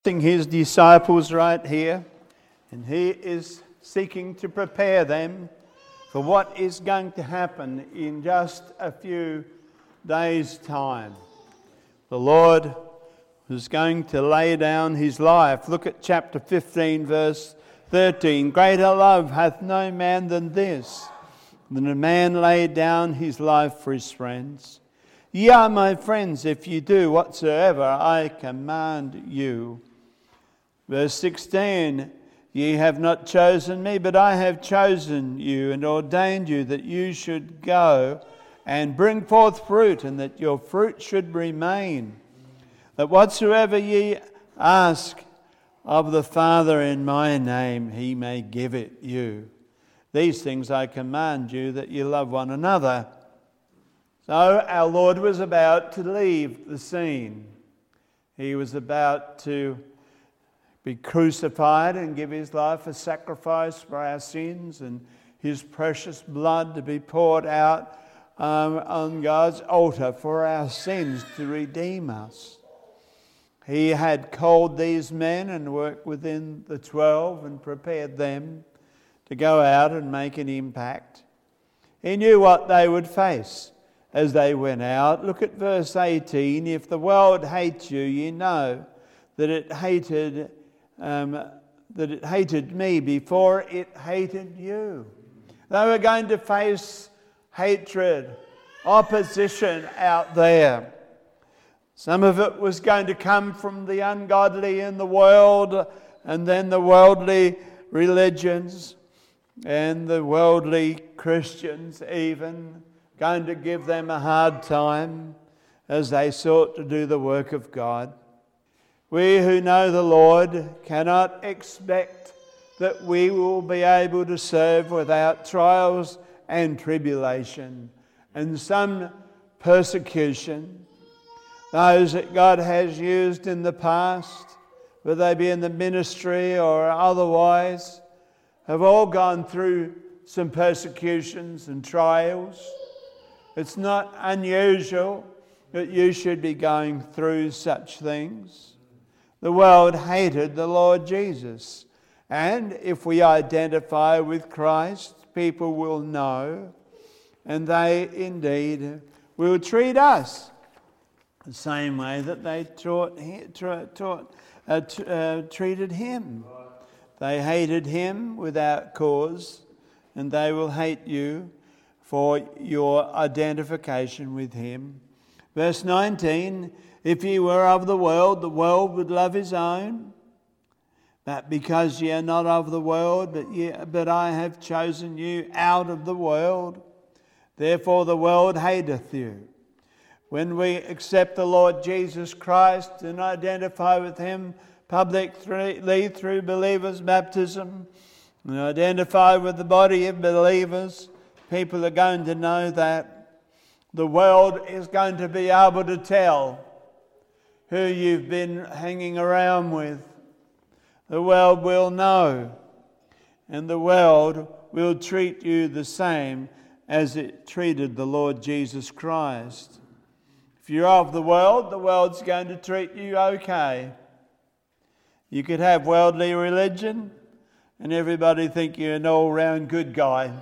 His disciples right here, and he is seeking to prepare them for what is going to happen in just a few days' time. The Lord is going to lay down his life. Look at chapter 15, verse 13. Greater love hath no man than this, than a man lay down his life for his friends. Ye are my friends if you do whatsoever I command you. Verse 16, ye have not chosen me, but I have chosen you and ordained you that you should go and bring forth fruit, and that your fruit should remain, that whatsoever ye ask of the Father in my name, he may give it you. These things I command you, that ye love one another. So our Lord was about to leave the scene. He was about to be crucified and give his life a sacrifice for our sins, and his precious blood to be poured out on God's altar for our sins to redeem us. He had called these men and worked within the 12 and prepared them to go out and make an impact. He knew what they would face as they went out. Look at verse 18. If the world hates you, ye know that it hated me before it hated you. They were going to face hatred, opposition out there. Some of it was going to come from the ungodly in the world, and then the worldly religions and the worldly Christians even going to give them a hard time as they sought to do the work of God. We who know the Lord cannot expect that we will be able to serve without trials and tribulation and some persecution. Those that God has used in the past, whether they be in the ministry or otherwise, have all gone through some persecutions and trials. It's not unusual that you should be going through such things. The world hated the Lord Jesus. And if we identify with Christ, people will know, and they indeed will treat us the same way that they treated him. They hated him without cause, and they will hate you for your identification with him. Verse 19, if ye were of the world would love his own. But because ye are not of the world, but I have chosen you out of the world, therefore the world hateth you. When we accept the Lord Jesus Christ and identify with him publicly through believers' baptism, and identify with the body of believers, people are going to know that the world is going to be able to tell who you've been hanging around with. The world will know, and the world will treat you the same as it treated the Lord Jesus Christ. If you're of the world's going to treat you okay. You could have worldly religion and everybody think you're an all-round good guy.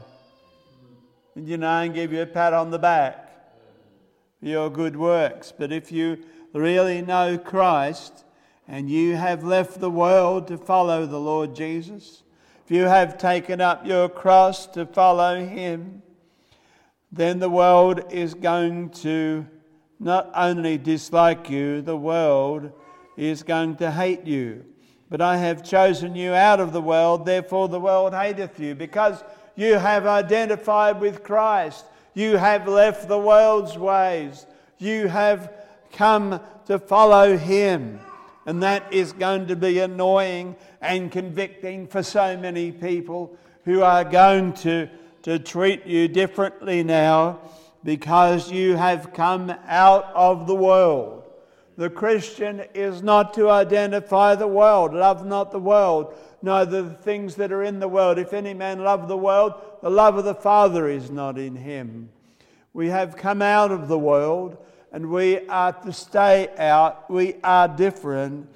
And and give you a pat on the back for your good works. But if you really know Christ and you have left the world to follow the Lord Jesus, if you have taken up your cross to follow him, then the world is going to not only dislike you, the world is going to hate you. But I have chosen you out of the world, therefore the world hateth you, because you have identified with Christ. You have left the world's ways. You have come to follow him. And that is going to be annoying and convicting for so many people who are going to treat you differently now because you have come out of the world. The Christian is not to identify the world. Love not the world, neither the things that are in the world. If any man love the world, the love of the Father is not in him. We have come out of the world, and we are to stay out. We are different.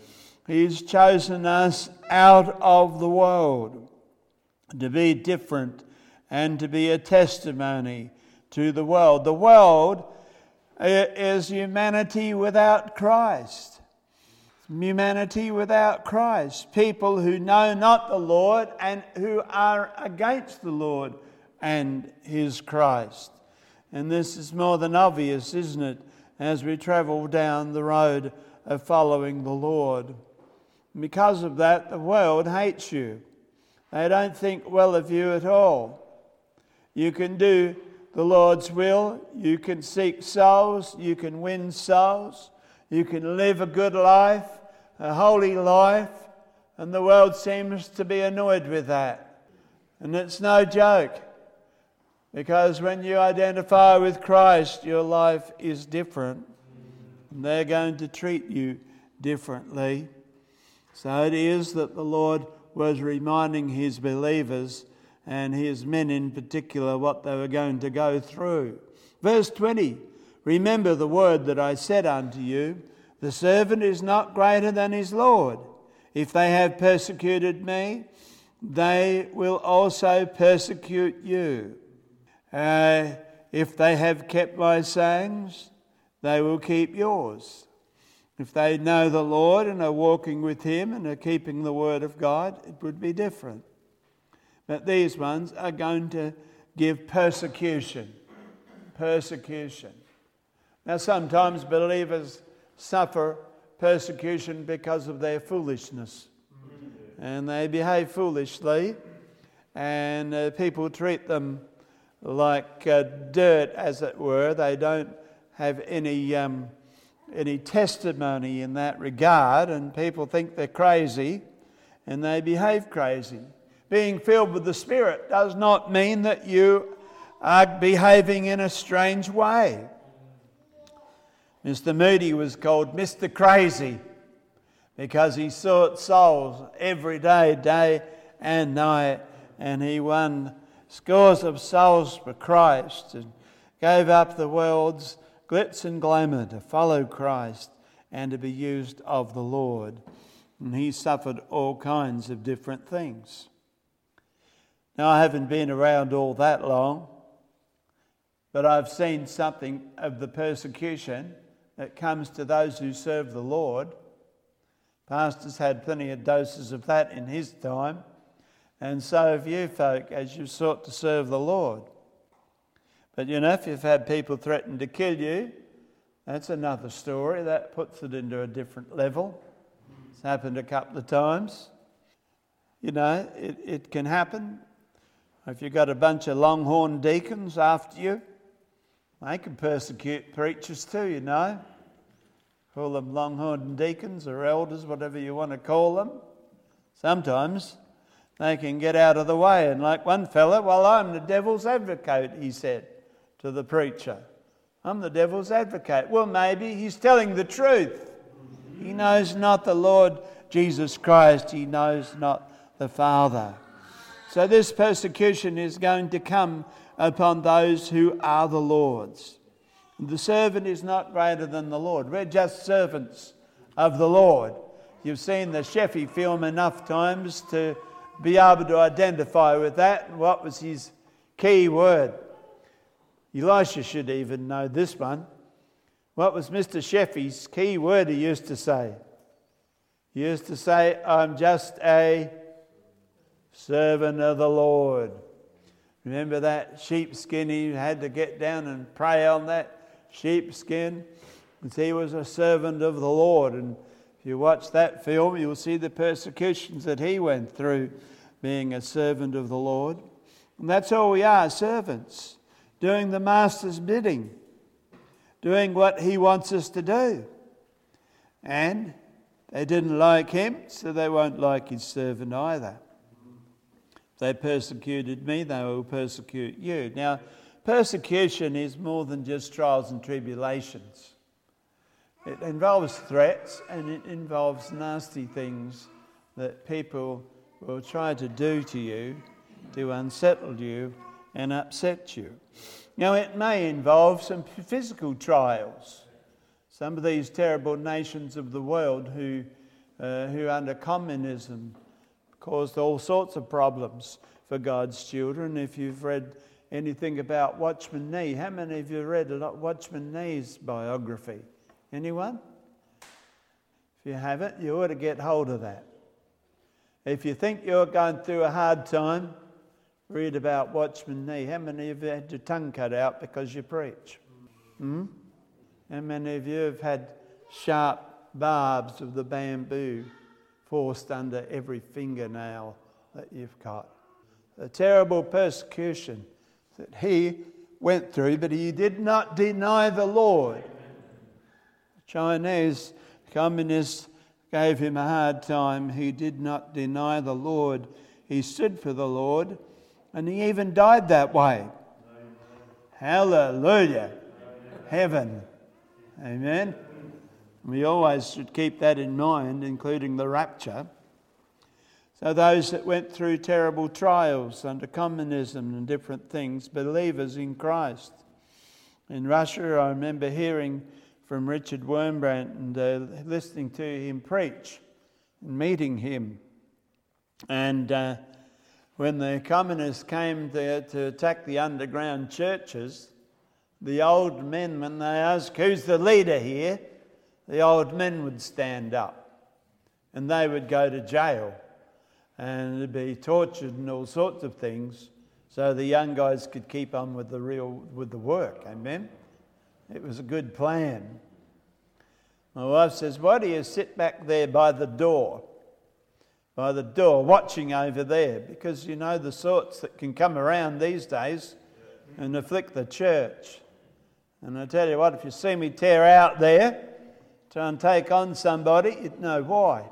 He's chosen us out of the world to be different and to be a testimony to the world. The world is humanity without Christ. Humanity without Christ. People who know not the Lord and who are against the Lord and His Christ. And this is more than obvious, isn't it, as we travel down the road of following the Lord. Because of that, the world hates you. They don't think well of you at all. You can do the Lord's will. You can seek souls. You can win souls. You can live a good life, a holy life. And the world seems to be annoyed with that. And it's no joke. Because when you identify with Christ, your life is different. And they're going to treat you differently. So it is that the Lord was reminding His believers and His men in particular what they were going to go through. Verse 20, remember the word that I said unto you, the servant is not greater than his Lord. If they have persecuted me, they will also persecute you. If they have kept my sayings, they will keep yours. If they know the Lord and are walking with Him and are keeping the word of God, it would be different. But these ones are going to give persecution. Persecution. Now sometimes believers suffer persecution because of their foolishness. And they behave foolishly. And people treat them like dirt, as it were. They don't have any testimony in that regard, and people think they're crazy, and they behave crazy. Being filled with the Spirit does not mean that you are behaving in a strange way. Mr. Moody was called Mr. Crazy because he sought souls every day, day and night, and he won scores of souls for Christ and gave up the world's glitz and glamour to follow Christ and to be used of the Lord. And he suffered all kinds of different things. Now, I haven't been around all that long, but I've seen something of the persecution that comes to those who serve the Lord. Pastor's had plenty of doses of that in his time, and so have you folk as you sought to serve the Lord. But you know, if you've had people threaten to kill you, that's another story. That puts it into a different level. It's happened a couple of times. You know, it can happen. If you've got a bunch of longhorn deacons after you, they can persecute preachers too, you know. Call them longhorn deacons or elders, whatever you want to call them. Sometimes they can get out of the way. And like one fella, well, I'm the devil's advocate, he said to the preacher. I'm the devil's advocate. Well, maybe he's telling the truth. He knows not the Lord Jesus Christ. He knows not the Father. So this persecution is going to come upon those who are the Lord's. The servant is not greater than the Lord. We're just servants of the Lord. You've seen the Sheffy film enough times to be able to identify with that. And what was his key word? Elisha should even know this one. What was Mr. Sheffy's key word he used to say? He used to say, I'm just a servant of the Lord. Remember that sheepskin? He had to get down and pray on that sheepskin. And he was a servant of the Lord. And if you watch that film, you'll see the persecutions that he went through being a servant of the Lord. And that's all we are, servants. Doing the Master's bidding. Doing what he wants us to do. And they didn't like him, so they won't like his servant either. If they persecuted me, they will persecute you. Now, persecution is more than just trials and tribulations. It involves threats and it involves nasty things that people will try to do to you, to unsettle you and upset you. Now, it may involve some physical trials. Some of these terrible nations of the world who who under communism caused all sorts of problems for God's children. If you've read anything about Watchman Nee, how many of you read Watchman Nee's biography? Anyone? If you haven't, you ought to get hold of that. If you think you're going through a hard time, read about Watchman Nee. How many of you had your tongue cut out because you preach? How many of you have had sharp barbs of the bamboo forced under every fingernail that you've got? The terrible persecution that he went through, but he did not deny the Lord. The Chinese communists gave him a hard time. He did not deny the Lord. He stood for the Lord, and he even died that way. Hallelujah. Heaven. Amen. We always should keep that in mind, including the rapture. So those that went through terrible trials under communism and different things, believers in Christ. In Russia, I remember hearing from Richard Wurmbrand and listening to him preach and meeting him. And when the communists came to attack the underground churches, the old men, when they asked, who's the leader here? The old men would stand up and they would go to jail and be tortured and all sorts of things so the young guys could keep on with the work. Amen? It was a good plan. My wife says, why do you sit back there by the door, watching over there? Because you know the sorts that can come around these days and afflict the church. And I tell you what, if you see me tear out there, try and take on somebody, you'd know why.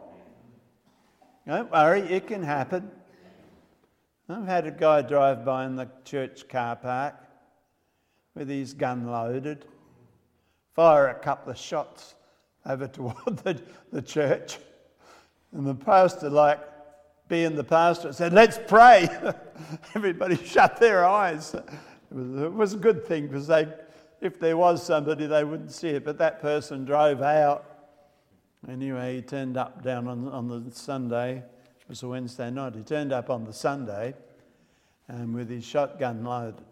Don't worry, it can happen. I've had a guy drive by in the church car park with his gun loaded, fire a couple of shots over toward the church. And the pastor, like being the pastor, said, let's pray. Everybody shut their eyes. It was a good thing because if there was somebody, they wouldn't see it. But that person drove out. Anyway, he turned up down on the Sunday. It was a Wednesday night. He turned up on the Sunday with his shotgun loaded.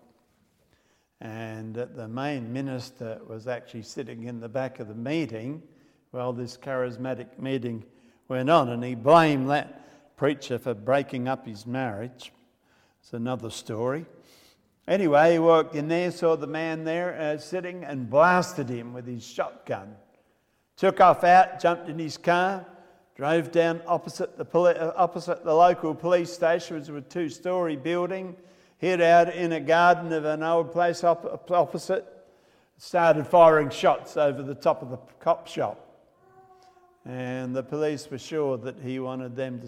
And the main minister was actually sitting in the back of the meeting while this charismatic meeting went on. And he blamed that preacher for breaking up his marriage. It's another story. Anyway, he walked in there, saw the man there sitting and blasted him with his shotgun. Took off out, jumped in his car, drove down opposite the local police station, which was a 2-story building, hid out in a garden of an old place opposite, started firing shots over the top of the cop shop. And the police were sure that he wanted them to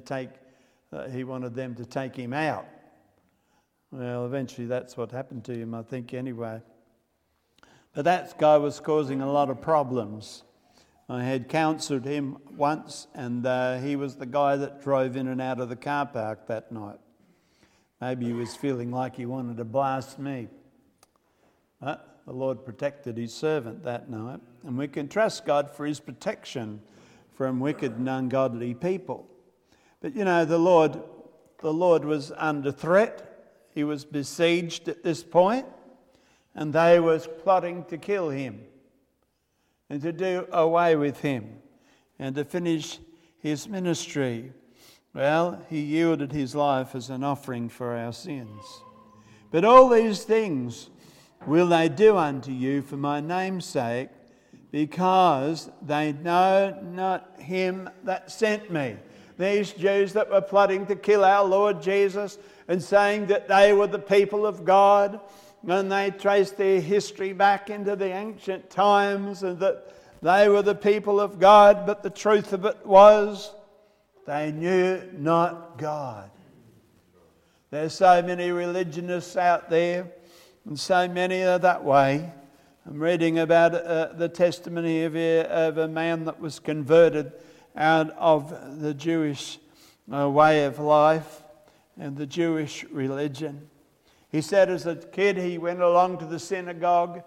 take him out. Well, eventually that's what happened to him, I think, anyway. But that guy was causing a lot of problems. I had counselled him once, and he was the guy that drove in and out of the car park that night. Maybe he was feeling like he wanted to blast me. But the Lord protected his servant that night. And we can trust God for his protection from wicked and ungodly people. But you know, the Lord was under threat. He was besieged at this point, and they was plotting to kill him and to do away with him and to finish his ministry. Well, he yielded his life as an offering for our sins. But all these things will they do unto you for my name's sake, because they know not him that sent me. These Jews that were plotting to kill our Lord Jesus and saying that they were the people of God, and they traced their history back into the ancient times and that they were the people of God, but the truth of it was they knew not God. There's so many religionists out there, and so many are that way. I'm reading about the testimony of a man that was converted out of the Jewish way of life and the Jewish religion. He said as a kid he went along to the synagogue,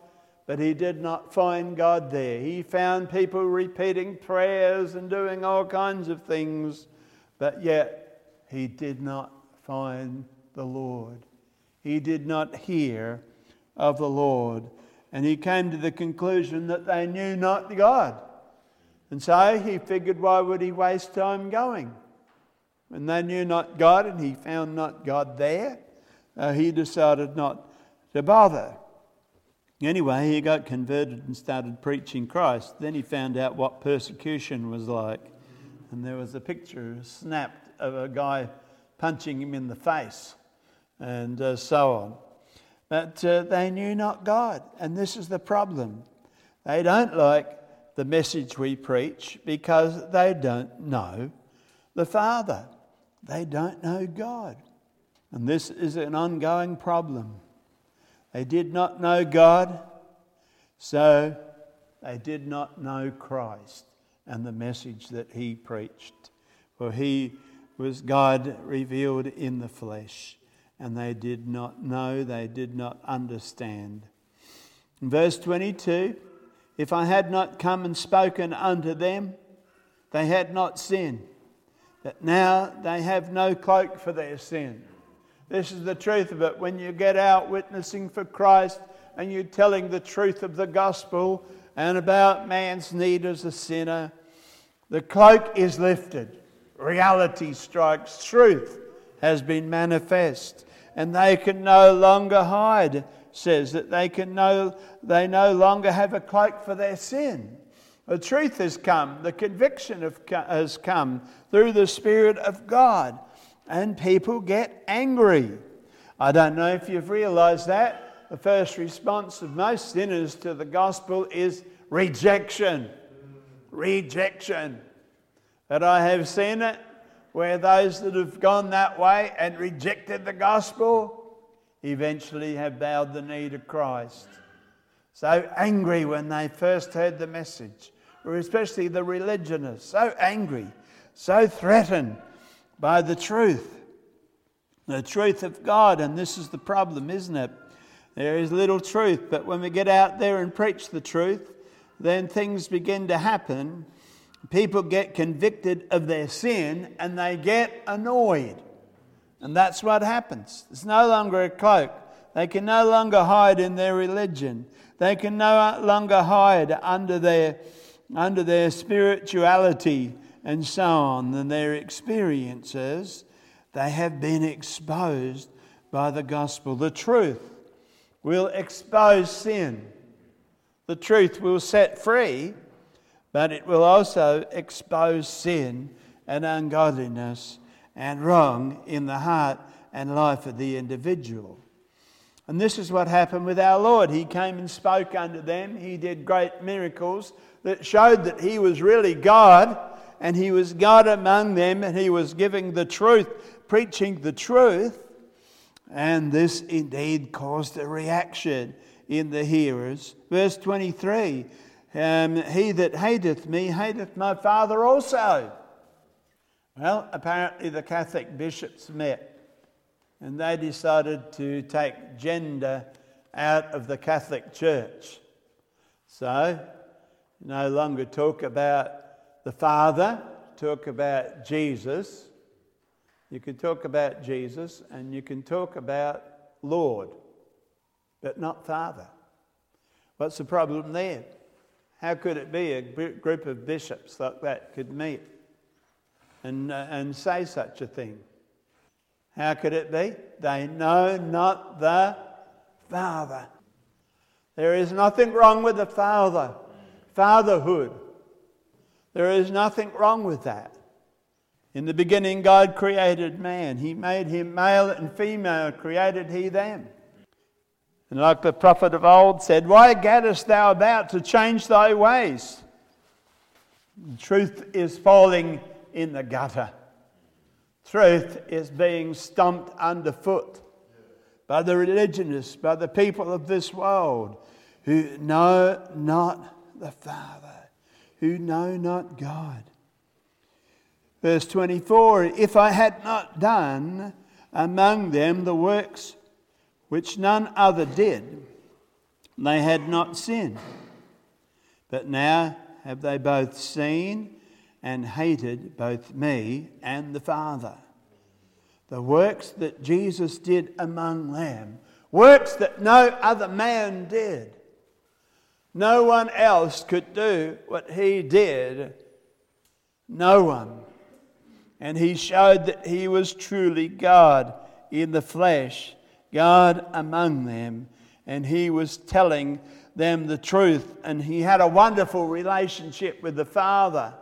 but he did not find God there. He found people repeating prayers and doing all kinds of things, but yet he did not find the Lord. He did not hear of the Lord. And he came to the conclusion that they knew not God. And so he figured, why would he waste time going? When they knew not God and he found not God there, he decided not to bother. Anyway, he got converted and started preaching Christ. Then he found out what persecution was like. And there was a picture snapped of a guy punching him in the face and so on. But they knew not God. And this is the problem. They don't like the message we preach because they don't know the Father. They don't know God. And this is an ongoing problem. They did not know God, so they did not know Christ and the message that he preached. For he was God revealed in the flesh, and they did not know, they did not understand. In verse 22, if I had not come and spoken unto them, they had not sinned. But now they have no cloak for their sin. This is the truth of it. When you get out witnessing for Christ and you're telling the truth of the gospel and about man's need as a sinner, the cloak is lifted. Reality strikes. Truth has been manifest. And they can no longer hide. Says that they no longer have a cloak for their sin. The truth has come. The conviction has come through the Spirit of God. And people get angry. I don't know if you've realised that. The first response of most sinners to the gospel is rejection. Rejection. But I have seen it where those that have gone that way and rejected the gospel eventually have bowed the knee to Christ. So angry when they first heard the message, or especially the religionists, so angry, so threatened by the truth of God. And this is the problem, isn't it? There is little truth, but when we get out there and preach the truth, then things begin to happen. People get convicted of their sin and they get annoyed. And that's what happens. It's no longer a cloak. They can no longer hide in their religion. They can no longer hide under their spirituality and so on, and their experiences. They have been exposed by the gospel. The truth will expose sin. The truth will set free, but it will also expose sin and ungodliness and wrong in the heart and life of the individual. And this is what happened with our Lord. He came and spoke unto them. He did great miracles that showed that he was really God, and he was God among them, and he was giving the truth, preaching the truth. And this indeed caused a reaction in the hearers. Verse 23, he that hateth me hateth my Father also. Well, apparently the Catholic bishops met and they decided to take gender out of the Catholic Church. So, no longer talk about the Father, talk about Jesus. You can talk about Jesus and you can talk about Lord, but not Father. What's the problem there? How could it be a group of bishops like that could meet and say such a thing? How could it be? They know not the Father. There is nothing wrong with the Father. Fatherhood. There is nothing wrong with that. In the beginning, God created man. He made him male and female, created he them. And like the prophet of old said, why gaddest thou about to change thy ways? The truth is falling in the gutter. Truth is being stomped underfoot by the religionists, by the people of this world who know not the Father, who know not God. Verse 24, if I had not done among them the works which none other did, They had not sinned. But now have they both seen and hated both me and the Father. The works that Jesus did among them, works that no other man did. No one else could do what he did. No one. And he showed that he was truly God in the flesh, God among them. And he was telling them the truth. And he had a wonderful relationship with the Father.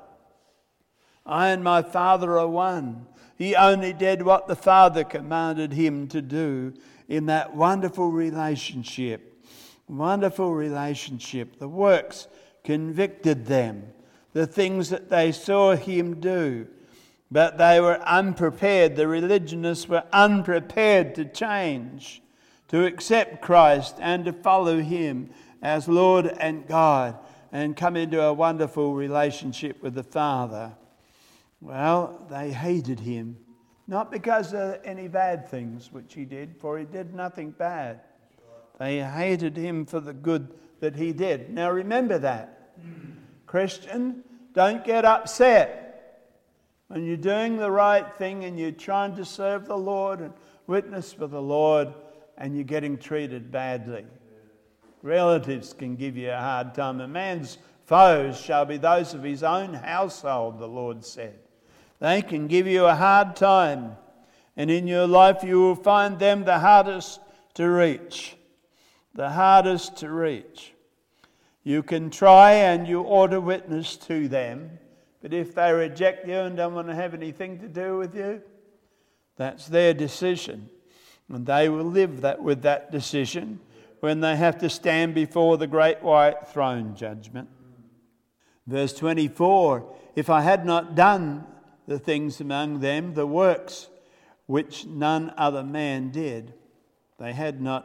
I and my Father are one. He only did what the Father commanded him to do in that wonderful relationship. Wonderful relationship. The works convicted them. The things that they saw him do. But they were unprepared. The religionists were unprepared to change, to accept Christ and to follow him as Lord and God and come into a wonderful relationship with the Father. Well, they hated him, not because of any bad things which he did, for he did nothing bad. They hated him for the good that he did. Now remember that. Christian, don't get upset when you're doing the right thing and you're trying to serve the Lord and witness for the Lord and you're getting treated badly. Relatives can give you a hard time. A man's foes shall be those of his own household, the Lord said. They can give you a hard time. And in your life you will find them the hardest to reach. The hardest to reach. You can try and you ought to witness to them. But if they reject you and don't want to have anything to do with you, that's their decision. And they will live with that decision when they have to stand before the great white throne judgment. Verse 24, if I had not done the things among them, the works which none other man did, they had not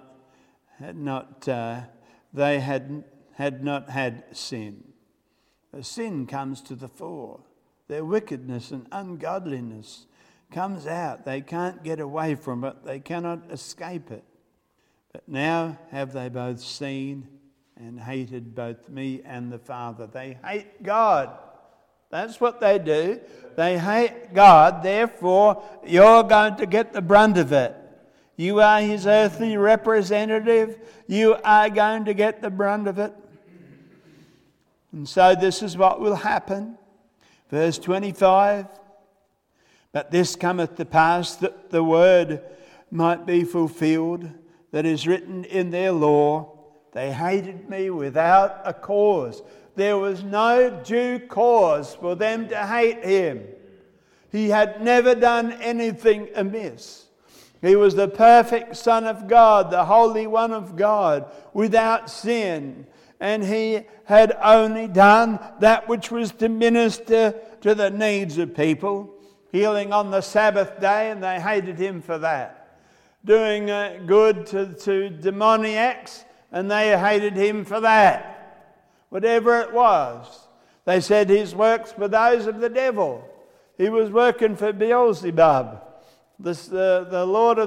had sin. The sin comes to the fore. Their wickedness and ungodliness comes out. They can't get away from it. They cannot escape it. But now have they both seen and hated both me and the Father. They hate God. That's what they do. They hate God. Therefore, you're going to get the brunt of it. You are his earthly representative. You are going to get the brunt of it. And so this is what will happen. Verse 25. But this cometh to pass that the word might be fulfilled that is written in their law. They hated me without a cause. There was no due cause for them to hate him. He had never done anything amiss. He was the perfect Son of God, the Holy One of God, without sin. And he had only done that which was to minister to the needs of people. Healing on the Sabbath day, and they hated him for that. Doing good to demoniacs, and they hated him for that. Whatever it was. They said his works were those of the devil. He was working for Beelzebub, the lord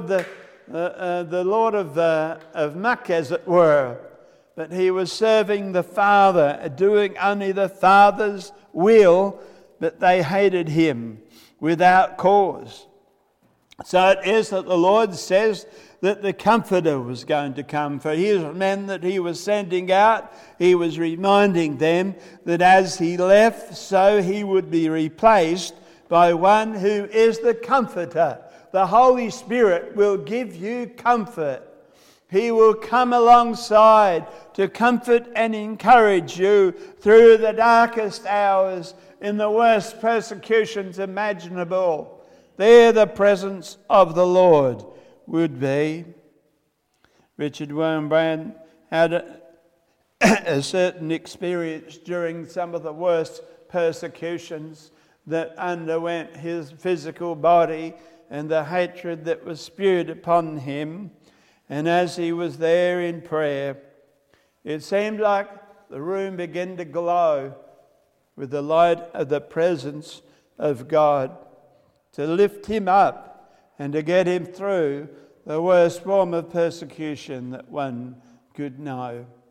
of muck, as it were. But he was serving the Father, doing only the Father's will, but they hated him without cause. So it is that the Lord says that the Comforter was going to come. For his men that he was sending out, he was reminding them that as he left, so he would be replaced by one who is the Comforter. The Holy Spirit will give you comfort. He will come alongside to comfort and encourage you through the darkest hours, in the worst persecutions imaginable. There the presence of the Lord would be. Richard Wurmbrand had a certain experience during some of the worst persecutions that underwent his physical body and the hatred that was spewed upon him. And as he was there in prayer, it seemed like the room began to glow with the light of the presence of God to lift him up and to get him through the worst form of persecution that one could know.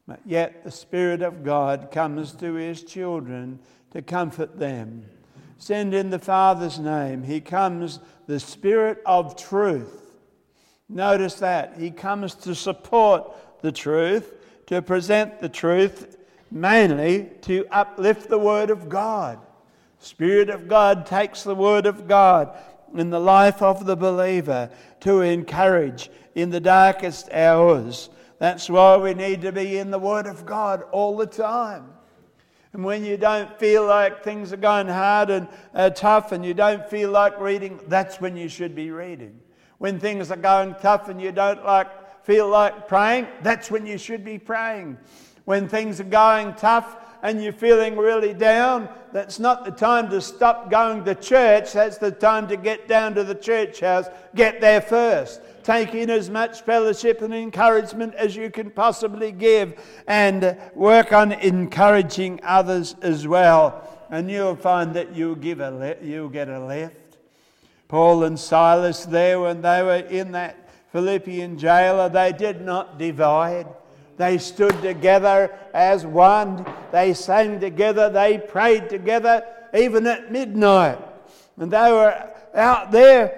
But yet the Spirit of God comes to his children to comfort them. Send in the Father's name. He comes, the Spirit of truth. Notice that. He comes to support the truth, to present the truth, mainly to uplift the Word of God. Spirit of God takes the Word of God in the life of the believer to encourage in the darkest hours. That's why we need to be in the Word of God all the time. And when you don't feel like things are going hard and tough and you don't feel like reading, that's when you should be reading. When things are going tough and you don't feel like praying, that's when you should be praying. When things are going tough and you're feeling really down, that's not the time to stop going to church. That's the time to get down to the church house. Get there first. Take in as much fellowship and encouragement as you can possibly give, and work on encouraging others as well. And you'll find that you'll get a lift. Paul and Silas there, when they were in that Philippian jailer, they did not divide. They stood together as one. They sang together. They prayed together, even at midnight. And they were out there,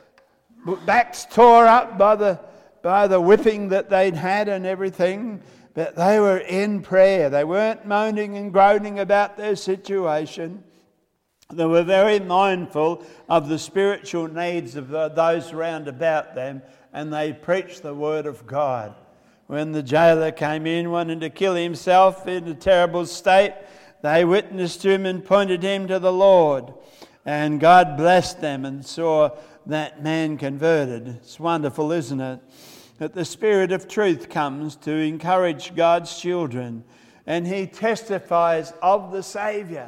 backs tore up by the whipping that they'd had and everything. But they were in prayer. They weren't moaning and groaning about their situation. They were very mindful of the spiritual needs of those round about them, and they preached the Word of God. When the jailer came in wanting to kill himself in a terrible state, they witnessed to him and pointed him to the Lord. And God blessed them and saw that man converted. It's wonderful, isn't it? That the Spirit of truth comes to encourage God's children, and he testifies of the Saviour.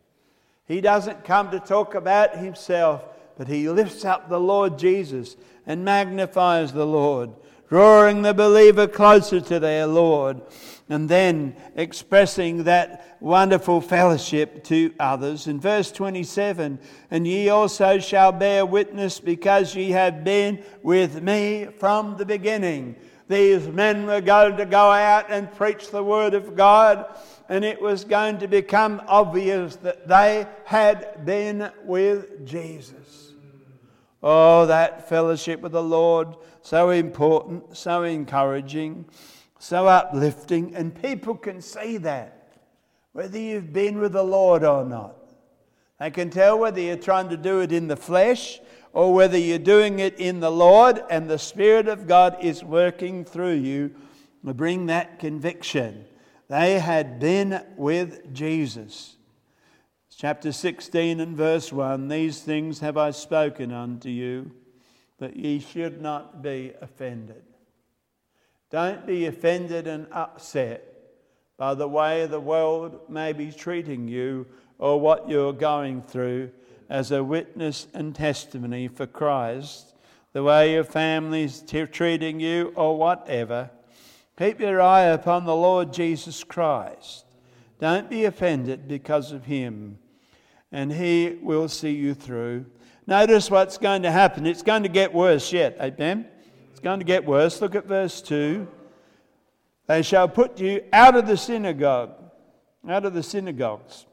He doesn't come to talk about himself, but he lifts up the Lord Jesus and magnifies the Lord, drawing the believer closer to their Lord, and then expressing that wonderful fellowship to others. In verse 27, and ye also shall bear witness, because ye have been with me from the beginning. These men were going to go out and preach the Word of God, and it was going to become obvious that they had been with Jesus. Oh, that fellowship with the Lord, so important, so encouraging, so uplifting, and people can see that, whether you've been with the Lord or not. They can tell whether you're trying to do it in the flesh or whether you're doing it in the Lord, and the Spirit of God is working through you to bring that conviction. They had been with Jesus. Chapter 16 and verse 1, these things have I spoken unto you, that ye should not be offended. Don't be offended and upset by the way the world may be treating you or what you're going through as a witness and testimony for Christ, the way your family's treating you or whatever. Keep your eye upon the Lord Jesus Christ. Don't be offended because of him, and he will see you through. Notice what's going to happen. It's going to get worse yet. Amen? It's going to get worse. Look at verse 2. They shall put you out of the synagogue. Out of the synagogues.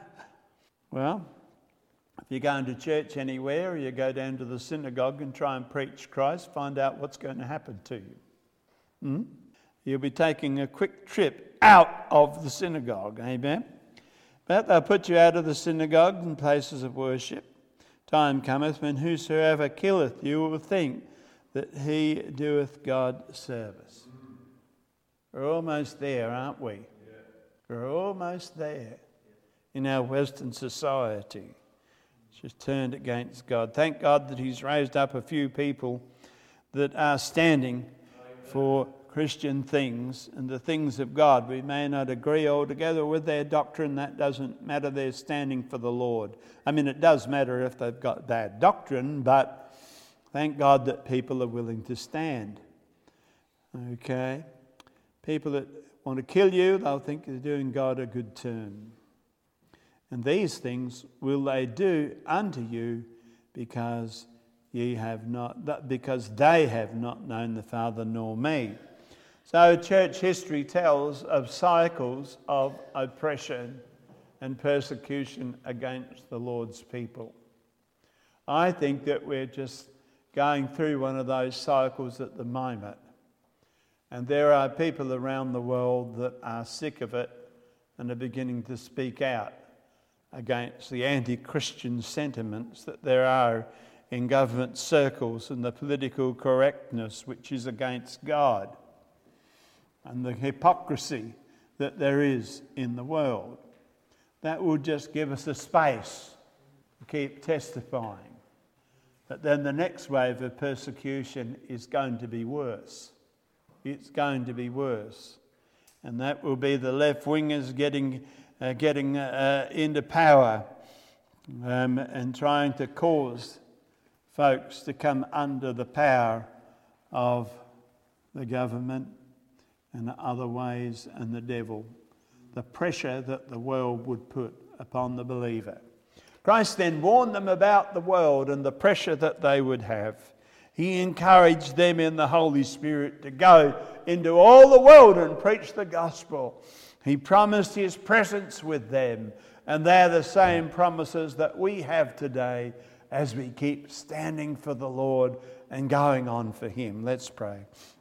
Well, if you're going to church anywhere, or you go down to the synagogue and try and preach Christ, find out what's going to happen to you. You'll be taking a quick trip out of the synagogue. Amen? But they'll put you out of the synagogues and places of worship. Time cometh when whosoever killeth you will think that he doeth God service. We're almost there, aren't we? We're almost there in our Western society. It's just turned against God. Thank God that he's raised up a few people that are standing for Christian things and the things of God. We may not agree altogether with their doctrine. That doesn't matter. They're standing for the Lord. I mean, it does matter if they've got bad doctrine, but thank God that people are willing to stand. Okay? People that want to kill you, they'll think they're doing God a good turn. And these things will they do unto you because they have not known the Father nor me. So church history tells of cycles of oppression and persecution against the Lord's people. I think that we're just going through one of those cycles at the moment. And there are people around the world that are sick of it and are beginning to speak out against the anti-Christian sentiments that there are in government circles and the political correctness which is against God and the hypocrisy that there is in the world. That will just give us a space to keep testifying. But then the next wave of persecution is going to be worse. It's going to be worse. And that will be the left-wingers getting into power and trying to cause folks to come under the power of the government and other ways and the devil. The pressure that the world would put upon the believer. Christ then warned them about the world and the pressure that they would have. He encouraged them in the Holy Spirit to go into all the world and preach the gospel. He promised his presence with them, and they're the same promises that we have today as we keep standing for the Lord and going on for him. Let's pray.